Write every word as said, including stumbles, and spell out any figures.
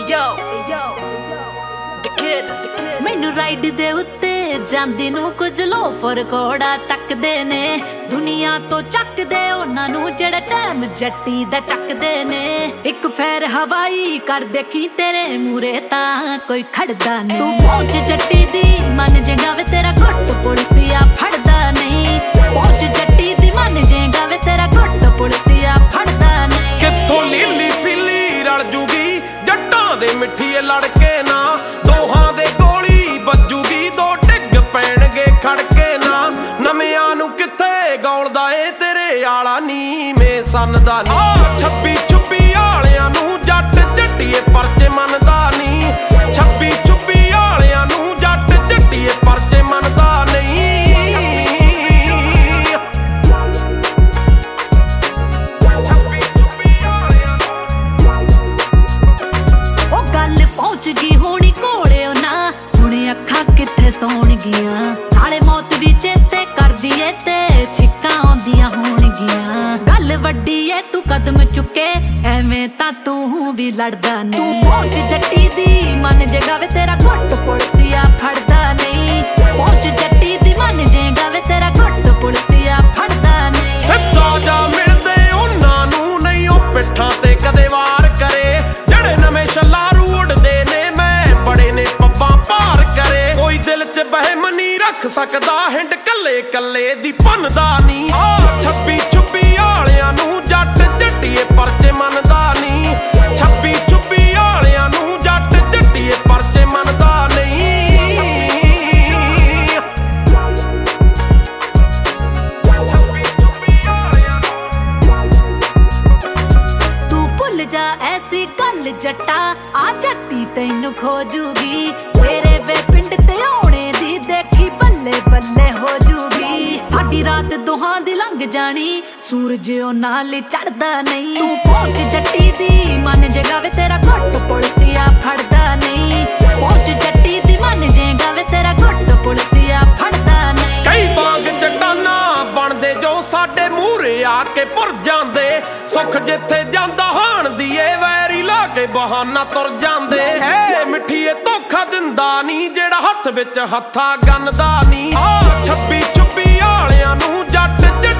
मैनू राइड दे उत्ते जांदी नू कुछ लोफर कोड़ा तकदे ने दुनिया तो चकदे उन्हां नू जेड़ा टाइम जट्टी दा चकदे ने एक फैर हवाई कर देखी तेरे मूरे तां कोई खड़दा नहीं तू पहुंच जट्टी दी मन जेगा वे तेरा घुट पुलिसिया फड़दा नहीं पहुंच जट्टी दी मन जेगा वे तेरा घुट पुलिसिया फड़दा नहीं कित्थों लीली पीली रल जूगी जट्टां दे मिठीए लड़के ना दोहां दे गोली बजूगी दो डिग पैणगे खड़के ना नमियां नू कित्थे गौलदा ए तेरे आला नी में सनदा नी छब्बी छुब्बी आलियां नू जट जट्टीए परचे मनदा नी छब्बी छुब्बी आलियां नू जट जट्टीए परचे मनदा नहीं ओ गल पहुंच गई होनी कोले ना हुणे अखां कित्थे सौण गियां नाले मौत भी चेते करदी ए ते छिक्कां आउंदियां होणगियां गल वड्डी ए तू कदम चुके एवें तां तू भी लड़दा नहीं तू पहुंच जट्टी दी मन जेगा वे तेरा घुट पुलिसिया फड़दा नहीं पहुंच जट्टी दी मन जेगा वे तेरा घुट पुलिसिया फड़दा नहीं सिद्धा जा मिलदे उन्हां नू नहीं ओ पिट्ठां ते कदे वार करे जेड़े नवें छल्लारू उड़दे ने मैं बड़े ने पब्बां पार करे कोई दिल च बहम नहीं रख सकदा हिंड कल्ले कल्ले दी भनदा नहीं छब्बी छुब्बी आलियां नू जट जट्टीए परचे मनदा नहीं छब्बी छुब्बी आलियां नू जट जट्टीए परचे मनदा नहीं तू भुल जा ऐसी गल जट्टा आ जट्टी तैनू खोजूगी तेरे वे पिंड ते आउणे दी देखी बल्ले बल्ले हो जूगी साडी रात दोहां दी लंघ जानी सूरज ओ नाल चढ़दा नहीं तू पहुंच जट्टी दी मन जेगा वे तेरा घुट पुलिसिया फड़दा नहीं पहुंच जट्टी दी मन जेगा वे तेरा घुट पुलिसिया फड़दा नहीं कई बांग चट्टाना बनदे जो साडे मूहरे आके भुर जांदे सुख जिथे जांदा हाण दी ए वैरी ला के बहाना तुर जांदे है मिठीए धोखा दिंदा नी जेड़ा हत्थ विच हत्था गन्नदा नी छब्बी छुब्बी आलियां नू जट